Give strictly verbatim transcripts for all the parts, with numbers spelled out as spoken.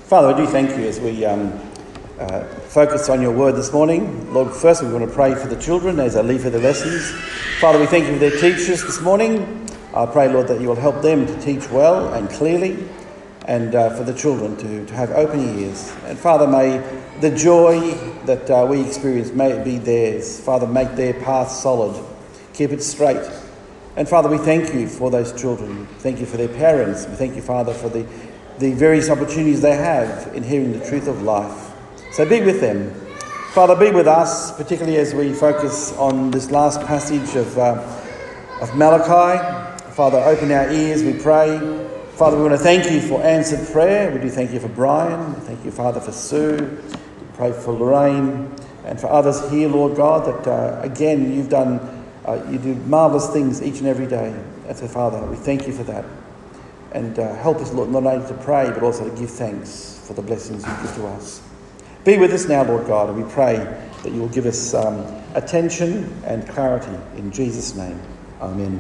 Father, I do thank you as we um, uh, focus on your word this morning. Lord, first we want to pray for the children as they leave for their lessons. Father, we thank you for their teachers this morning. I pray, Lord, that you will help them to teach well and clearly, and uh, for the children to, to have open ears. And Father, may the joy that uh, we experience, may it be theirs. Father, make their path solid. Keep it straight. And Father, we thank you for those children. Thank you for their parents. We thank you, Father, for the, the various opportunities they have in hearing the truth of life. So be with them. Father, be with us, particularly as we focus on this last passage of, uh, of Malachi. Father, open our ears, we pray. Father, we want to thank you for answered prayer. We do thank you for Brian. We thank you, Father, for Sue. We pray for Lorraine and for others here, Lord God, that uh, again, you've done, uh, you do marvellous things each and every day. And so, Father, we thank you for that. And uh, help us, Lord, not only to pray, but also to give thanks for the blessings you give to us. Be with us now, Lord God, and we pray that you will give us um, attention and clarity. In Jesus' name, amen.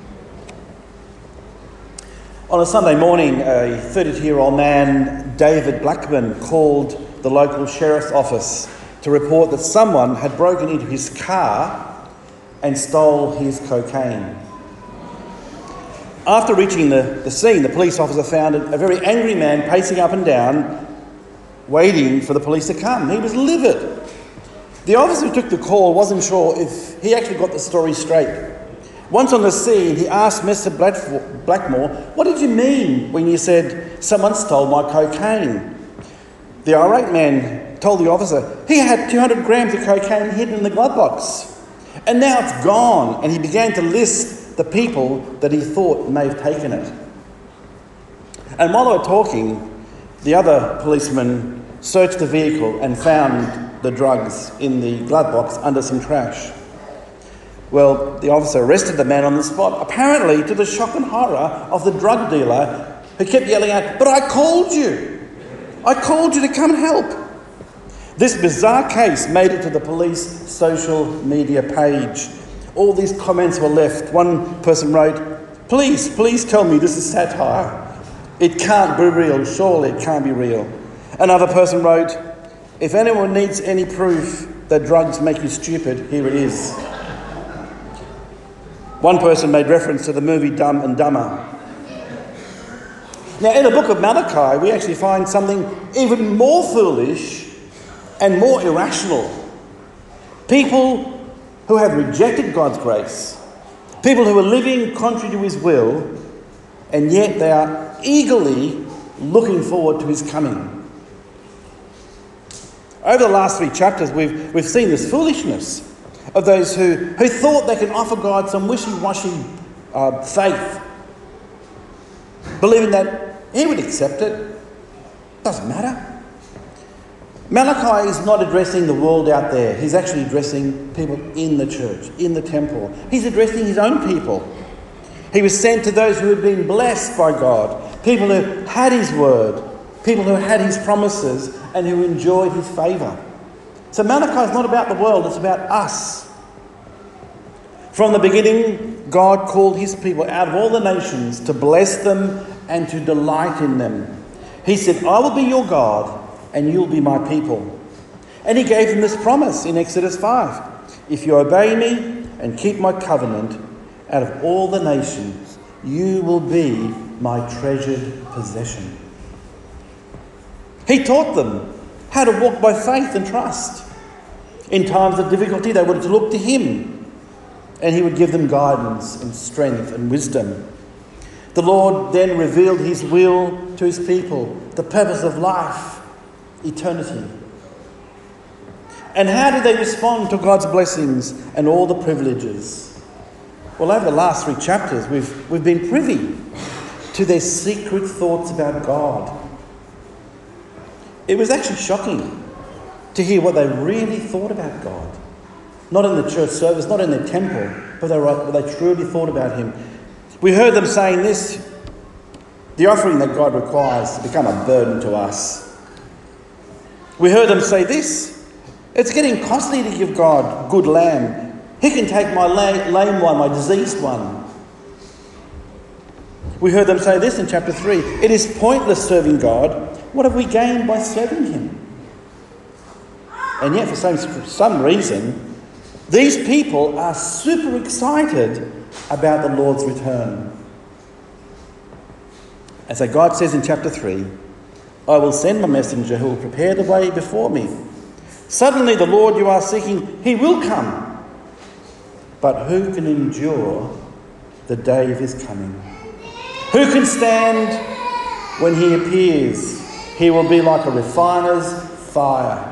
On a Sunday morning, a thirty-two-year-old man, David Blackman, called the local sheriff's office to report that someone had broken into his car and stole his cocaine. After reaching the, the scene, the police officer found a very angry man pacing up and down, waiting for the police to come. He was livid. The officer who took the call wasn't sure if he actually got the story straight. Once on the scene, he asked Mister Blackmore, "What did you mean when you said someone stole my cocaine?" The irate man told the officer he had two hundred grams of cocaine hidden in the glove box, and now it's gone, and he began to list the people that he thought may have taken it. And while they were talking, the other policeman searched the vehicle and found the drugs in the glove box under some trash. Well, the officer arrested the man on the spot, apparently to the shock and horror of the drug dealer, who kept yelling out, "But I called you! I called you to come and help!" This bizarre case made it to the police social media page. All these comments were left. One person wrote, "Please, please tell me this is satire. It can't be real. Surely it can't be real." Another person wrote, "If anyone needs any proof that drugs make you stupid, here it is." One person made reference to the movie Dumb and Dumber. Now, in the book of Malachi, we actually find something even more foolish and more irrational. People who have rejected God's grace, people who are living contrary to his will, and yet they are eagerly looking forward to his coming. Over the last three chapters, we've, we've seen this foolishness of those who, who thought they can offer God some wishy-washy uh, faith, believing that he would accept it. Doesn't matter. Malachi is not addressing the world out there. He's actually addressing people in the church, in the temple. He's addressing his own people. He was sent to those who had been blessed by God, people who had his word, people who had his promises and who enjoyed his favour. So Malachi is not about the world, it's about us. From the beginning, God called his people out of all the nations to bless them and to delight in them. He said, "I will be your God and you'll be my people." And he gave them this promise in Exodus five. "If you obey me and keep my covenant, out of all the nations, you will be my treasured possession." He taught them how to walk by faith and trust. In times of difficulty, they would look to him, and he would give them guidance and strength and wisdom. The Lord then revealed his will to his people, the purpose of life, eternity. And how did they respond to God's blessings and all the privileges? Well, over the last three chapters, we've, we've been privy to their secret thoughts about God. It was actually shocking to hear what they really thought about God. Not in the church service, not in the temple, but they, but they truly thought about him. We heard them saying this: the offering that God requires to become a burden to us. We heard them say this: it's getting costly to give God good lamb. He can take my lame one, my diseased one. We heard them say this in chapter three. It is pointless serving God. What have we gained by serving him? And yet, for some, for some reason, these people are super excited about the Lord's return. And so God says in chapter three, I will send my messenger who will prepare the way before me. Suddenly the Lord you are seeking, he will come. But who can endure the day of his coming? Who can stand when he appears? He will be like a refiner's fire.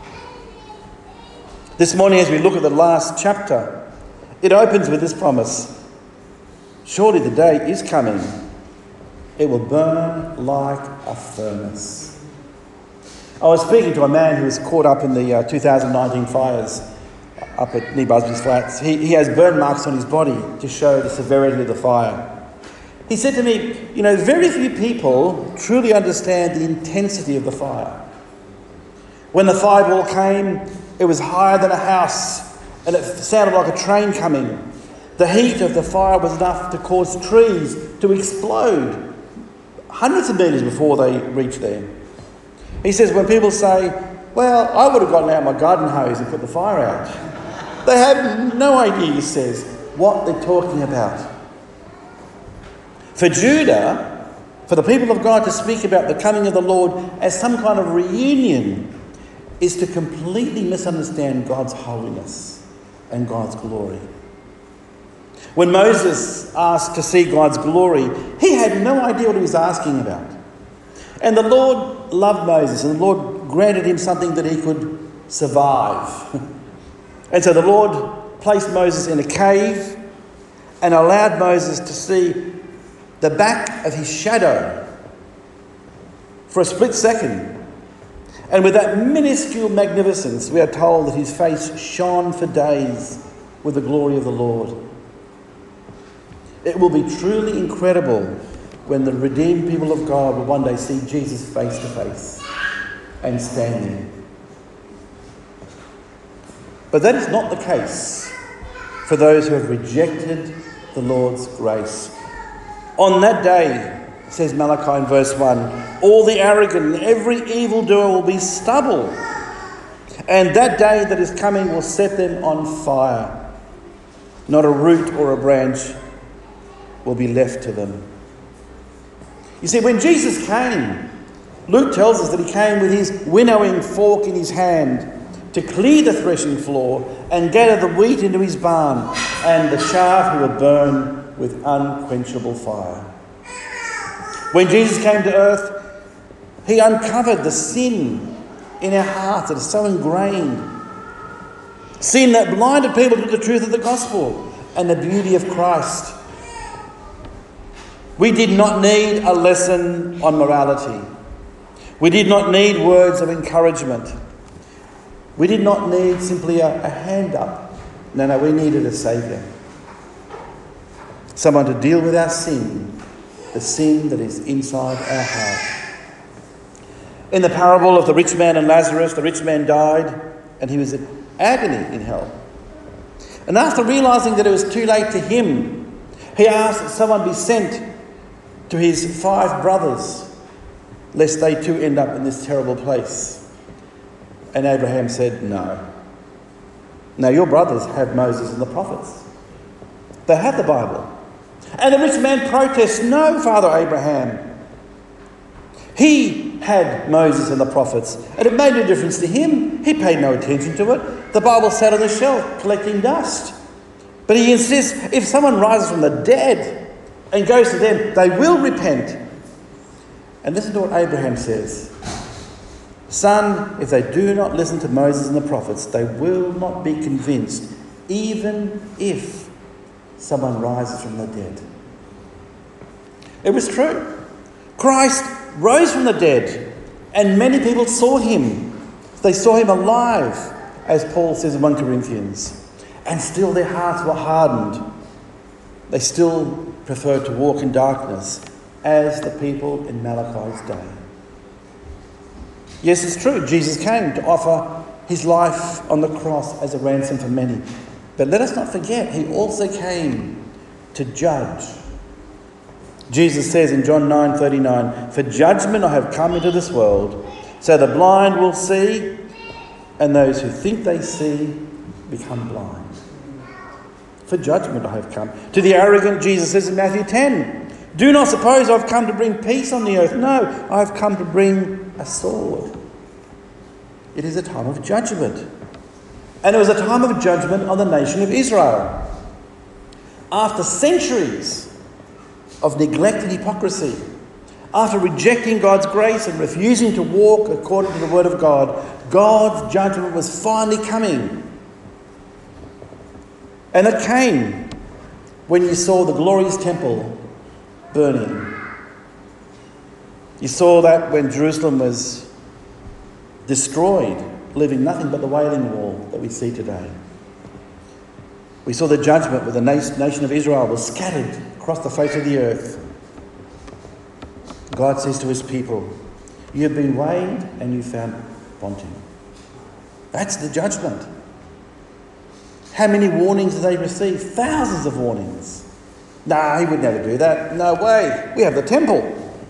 This morning, as we look at the last chapter, it opens with this promise. Surely the day is coming. It will burn like a furnace. I was speaking to a man who was caught up in the uh, two thousand nineteen fires up at near Busby's Flats. He, he has burn marks on his body to show the severity of the fire. He said to me, you know, very few people truly understand the intensity of the fire. When the fireball came, it was higher than a house, and it sounded like a train coming. The heat of the fire was enough to cause trees to explode hundreds of metres before they reached there. He says, when people say, well, I would have gotten out my garden hose and put the fire out, they have no idea, he says, what they're talking about. For Judah, for the people of God to speak about the coming of the Lord as some kind of reunion is to completely misunderstand God's holiness and God's glory. When Moses asked to see God's glory, he had no idea what he was asking about. And the Lord loved Moses, and the Lord granted him something that he could survive. And so the Lord placed Moses in a cave and allowed Moses to see the back of his shadow for a split second. And with that minuscule magnificence, we are told that his face shone for days with the glory of the Lord. It will be truly incredible when the redeemed people of God will one day see Jesus face to face and stand there. But that is not the case for those who have rejected the Lord's grace. On that day, says Malachi in verse one, all the arrogant and every evildoer will be stubble, and that day that is coming will set them on fire. Not a root or a branch will be left to them. You see, when Jesus came, Luke tells us that he came with his winnowing fork in his hand to clear the threshing floor and gather the wheat into his barn, and the chaff he would burn with unquenchable fire. When Jesus came to earth, he uncovered the sin in our hearts that is so ingrained. Sin that blinded people to the truth of the gospel and the beauty of Christ. We did not need a lesson on morality. We did not need words of encouragement. We did not need simply a, a hand up. No, no, we needed a saviour. Someone to deal with our sin, the sin that is inside our heart. In the parable of the rich man and Lazarus, the rich man died and he was in agony in hell. And after realising that it was too late to him, he asked that someone be sent to his five brothers, lest they too end up in this terrible place. And Abraham said, no. Now your brothers have Moses and the prophets. They have the Bible. And the rich man protests, no, Father Abraham. He had Moses and the prophets, and it made no difference to him. He paid no attention to it. The Bible sat on the shelf collecting dust. But he insists, if someone rises from the dead and goes to them, they will repent. And listen to what Abraham says. Son, if they do not listen to Moses and the prophets, they will not be convinced, even if someone rises from the dead. It was true. Christ rose from the dead, and many people saw him. They saw him alive, as Paul says in First Corinthians. And still their hearts were hardened. They still preferred to walk in darkness, as the people in Malachi's day. Yes, it's true. Jesus came to offer his life on the cross as a ransom for many. But let us not forget, he also came to judge. Jesus says in John nine thirty-nine, "For judgment I have come into this world, so the blind will see, and those who think they see become blind." For judgment I have come. To the arrogant, Jesus says in Matthew ten, "Do not suppose I've come to bring peace on the earth. No, I've come to bring a sword." It is a time of judgment. And it was a time of judgment on the nation of Israel. After centuries of neglect and hypocrisy, after rejecting God's grace and refusing to walk according to the word of God, God's judgment was finally coming. And it came when you saw the glorious temple burning. You saw that when Jerusalem was destroyed, leaving nothing but the Wailing Wall that we see today. We saw the judgment where the nation of Israel was scattered across the face of the earth. God says to his people, "You have been weighed and you found wanting." That's the judgment. How many warnings did they receive? Thousands of warnings. No, he would never do that. No way. We have the temple.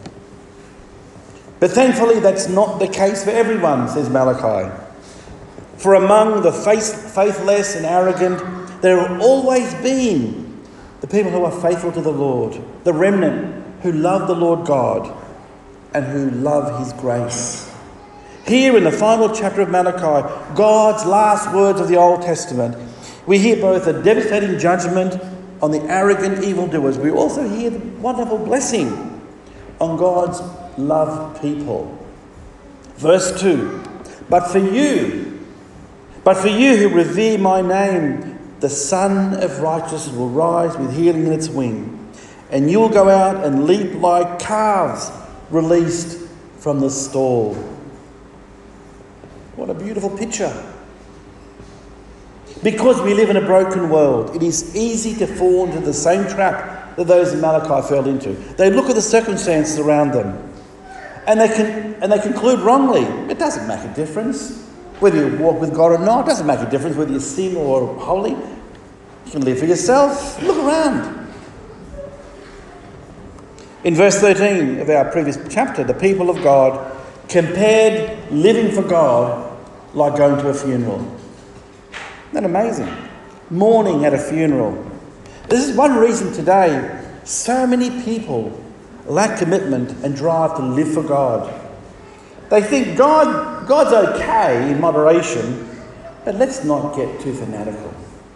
But thankfully, that's not the case for everyone, says Malachi. For among the faith, faithless and arrogant, there have always been the people who are faithful to the Lord, the remnant who love the Lord God and who love his grace. Here in the final chapter of Malachi, God's last words of the Old Testament, we hear both a devastating judgment on the arrogant evildoers. We also hear the wonderful blessing on God's loved people. Verse two, but for you, but for you who revere my name, the Sun of Righteousness will rise with healing in its wing, and you will go out and leap like calves released from the stall. What a beautiful picture. Because we live in a broken world, it is easy to fall into the same trap that those in Malachi fell into. They look at the circumstances around them and they can and they conclude wrongly. It doesn't make a difference whether you walk with God or not. It doesn't make a difference whether you sin or holy. You can live for yourself. Look around. In verse thirteen of our previous chapter, the people of God compared living for God like going to a funeral. Isn't that amazing? Mourning at a funeral. This is one reason today so many people lack commitment and drive to live for God. They think God, God's okay in moderation, but let's not get too fanatical.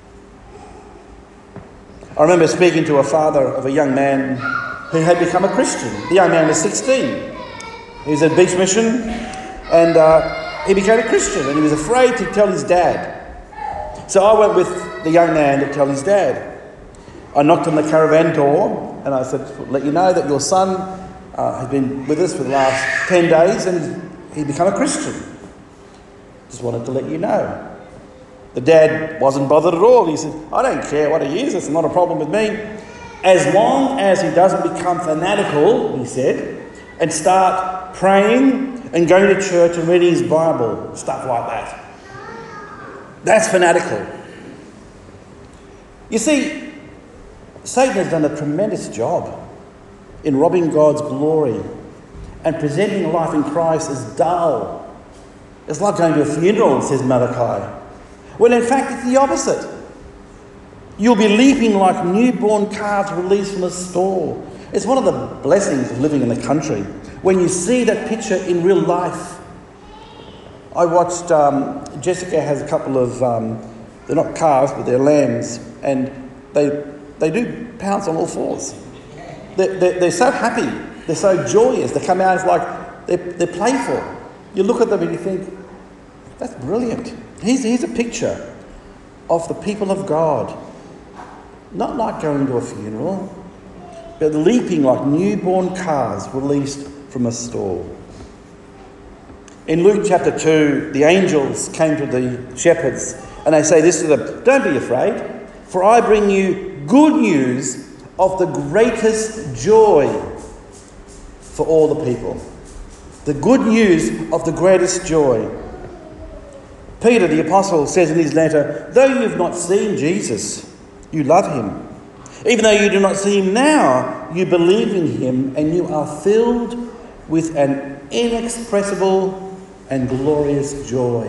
I remember speaking to a father of a young man who had become a Christian. The young man was sixteen. He was at Beach Mission and uh, he became a Christian and he was afraid to tell his dad. So I went with the young man to tell his dad. I knocked on the caravan door and I said, "Let you know that your son uh, has been with us for the last ten days and he became a Christian. Just wanted to let you know." The dad wasn't bothered at all. He said, "I don't care what he is, it's not a problem with me. As long as he doesn't become fanatical," he said, "and start praying and going to church and reading his Bible," stuff like that. That's fanatical. You see, Satan has done a tremendous job in robbing God's glory and presenting life in Christ as dull. It's like going to a funeral, says Malachi. When in fact it's the opposite. You'll be leaping like newborn calves released from a stall. It's one of the blessings of living in the country. When you see that picture in real life. I watched, um, Jessica has a couple of, um, they're not calves, but they're lambs, and they they do pounce on all fours. They're, they're, they're so happy, they're so joyous, they come out, it's like they're, they're playful. You look at them and you think, that's brilliant. Here's, here's a picture of the people of God. Not like going to a funeral, but leaping like newborn calves released from a stall. In Luke chapter two, the angels came to the shepherds and they say this to them, "Don't be afraid, for I bring you good news of the greatest joy for all the people." The good news of the greatest joy. Peter the apostle says in his letter, "Though you've not seen Jesus, you love him. Even though you do not see him now, you believe in him and you are filled with an inexpressible and glorious joy.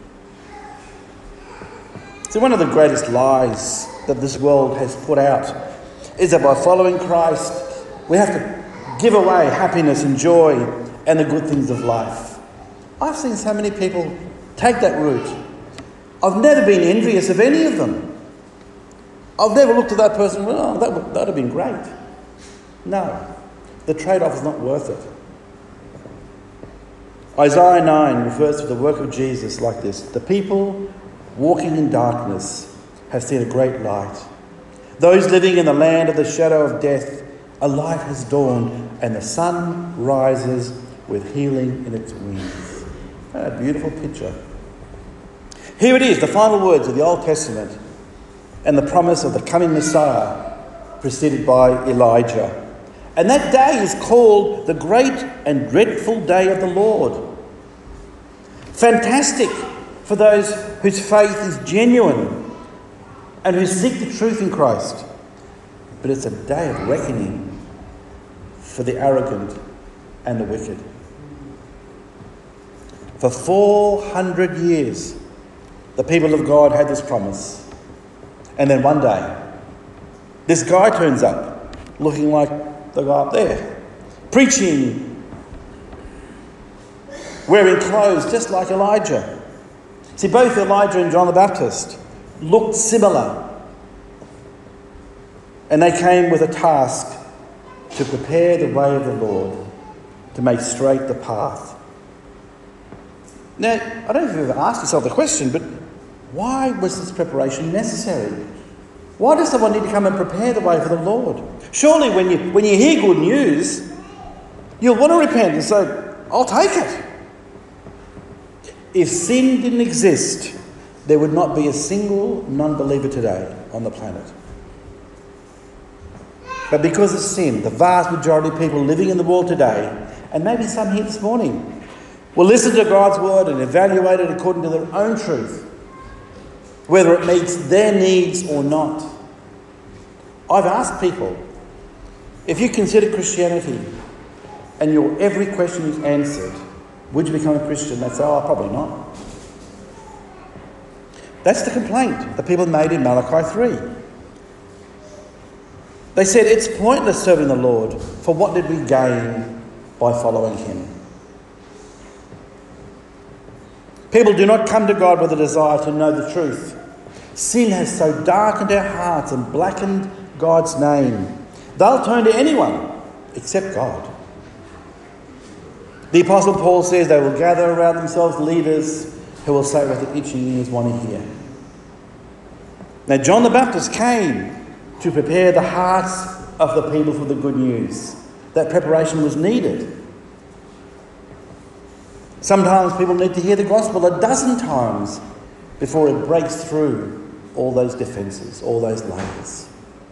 So one of the greatest lies that this world has put out is that by following Christ, we have to give away happiness and joy and the good things of life. I've seen so many people take that route. I've never been envious of any of them. I've never looked at that person and well, oh, that would, that would have been great. No, the trade-off is not worth it. Isaiah nine refers to the work of Jesus like this. The people walking in darkness have seen a great light. Those living in the land of the shadow of death, a light has dawned and the sun rises with healing in its wings. A beautiful picture. Here it is, the final words of the Old Testament and the promise of the coming Messiah preceded by Elijah. And that day is called the great and dreadful day of the Lord. Fantastic for those whose faith is genuine and who seek the truth in Christ. But it's a day of reckoning for the arrogant and the wicked. For four hundred years, the people of God had this promise. And then one day, this guy turns up, looking like the guy up there, preaching, wearing clothes just like Elijah. See, both Elijah and John the Baptist looked similar. And they came with a task to prepare the way of the Lord, to make straight the path. Now, I don't know if you've ever asked yourself the question, but why was this preparation necessary? Why does someone need to come and prepare the way for the Lord? Surely when you when you hear good news, you'll want to repent and say, I'll take it. If sin didn't exist, there would not be a single non-believer today on the planet. But because of sin, the vast majority of people living in the world today, and maybe some here this morning, will listen to God's word and evaluate it according to their own truth, whether it meets their needs or not. I've asked people, if you consider Christianity and your every question is answered, would you become a Christian? They say, oh, probably not. That's the complaint that people made in Malachi three. They said, it's pointless serving the Lord, for what did we gain by following him? People do not come to God with a desire to know the truth. Sin has so darkened our hearts and blackened God's name. They'll turn to anyone except God. The Apostle Paul says they will gather around themselves leaders who will say what the itching ears want to hear. Now, John the Baptist came to prepare the hearts of the people for the good news. That preparation was needed. Sometimes people need to hear the gospel a dozen times before it breaks through all those defences, all those layers.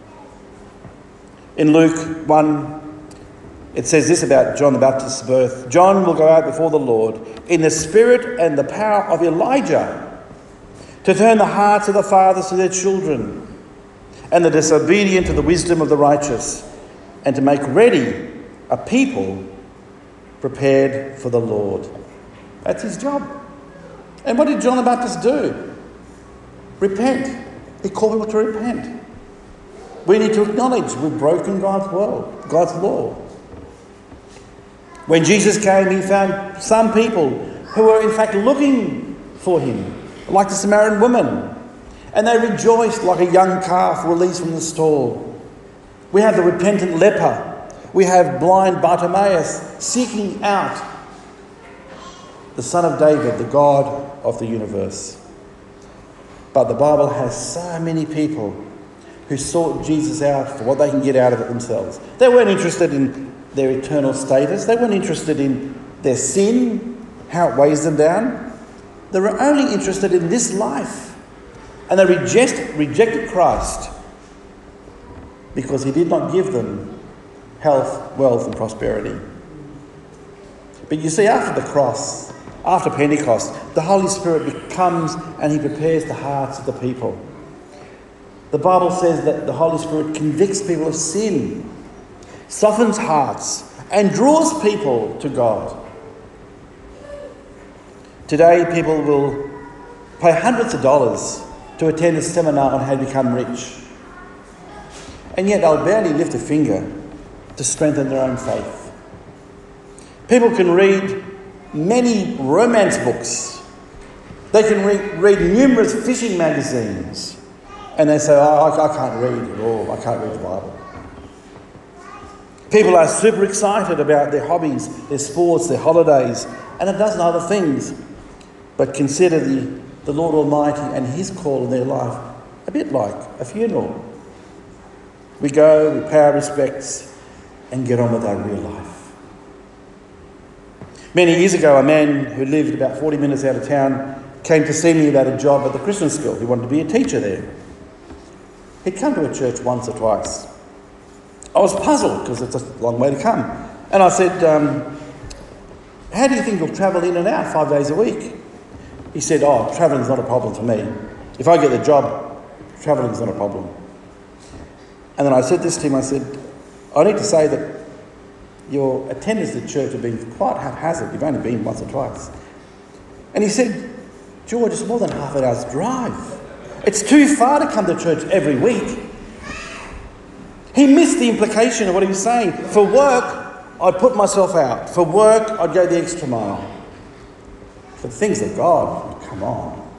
In Luke one, it says this about John the Baptist's birth. John will go out before the Lord in the spirit and the power of Elijah to turn the hearts of the fathers to their children and the disobedient to the wisdom of the righteous, and to make ready a people prepared for the Lord. That's his job. And what did John the Baptist do? Repent. He called people to repent. We need to acknowledge we've broken God's world, God's law. When Jesus came, he found some people who were in fact looking for him, like the Samaritan woman. And they rejoiced like a young calf released from the stall. We have the repentant leper. We have blind Bartimaeus seeking out the Son of David, the God of the universe. But the Bible has so many people who sought Jesus out for what they can get out of it themselves. They weren't interested in their eternal status. They weren't interested in their sin, how it weighs them down. They were only interested in this life. And they reject, rejected Christ because he did not give them health, wealth and prosperity. But you see, after the cross, after Pentecost, the Holy Spirit comes and he prepares the hearts of the people. The Bible says that the Holy Spirit convicts people of sin, softens hearts, and draws people to God. Today, people will pay hundreds of dollars to attend a seminar on how to become rich. And yet they'll barely lift a finger to strengthen their own faith. People can read many romance books. They can re- read numerous fishing magazines. And they say, oh, I, I can't read at all. I can't read the Bible. People are super excited about their hobbies, their sports, their holidays, and a dozen other things. But consider the, the Lord Almighty and his call in their life a bit like a funeral. We go, we pay our respects, and get on with our real life. Many years ago, a man who lived about forty minutes out of town came to see me about a job at the Christian school. He wanted to be a teacher there. He'd come to a church once or twice. I was puzzled because it's a long way to come. And I said, um, how do you think you'll travel in and out five days a week? He said, oh, travelling's not a problem for me. If I get the job, travelling's not a problem. And then I said this to him, I said, I need to say that your attendance at church have been quite haphazard. You've only been once or twice. And he said, George, it's more than half an hour's drive. It's too far to come to church every week. He missed the implication of what he was saying. For work, I'd put myself out. For work, I'd go the extra mile. For the things of God, come on.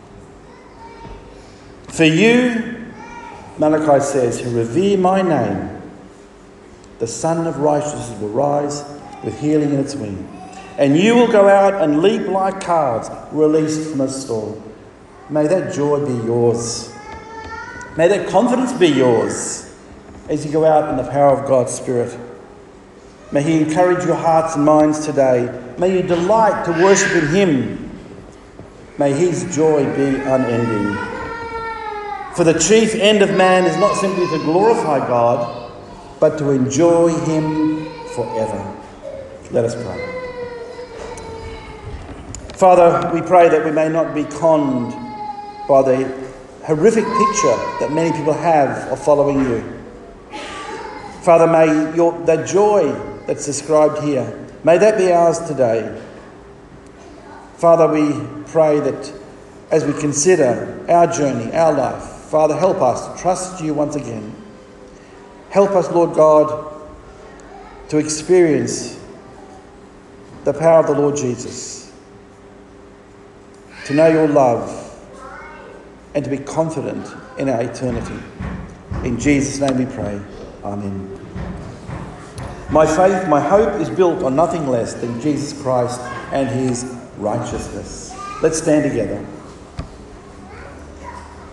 For you, Malachi says, who revere my name, the Son of Righteousness will rise with healing in its wing. And you will go out and leap like calves released from a stall. May that joy be yours. May that confidence be yours as you go out in the power of God's Spirit. May he encourage your hearts and minds today. May you delight to worship in him. May his joy be unending. For the chief end of man is not simply to glorify God, but to enjoy him forever. Let us pray. Father, we pray that we may not be conned by the horrific picture that many people have of following you. Father, may your, the joy that's described here, may that be ours today. Father, we pray that as we consider our journey, our life, Father, help us to trust you once again. Help us, Lord God, to experience the power of the Lord Jesus, to know your love, and to be confident in our eternity. In Jesus' name we pray. Amen. My faith, my hope is built on nothing less than Jesus Christ and his righteousness. Let's stand together.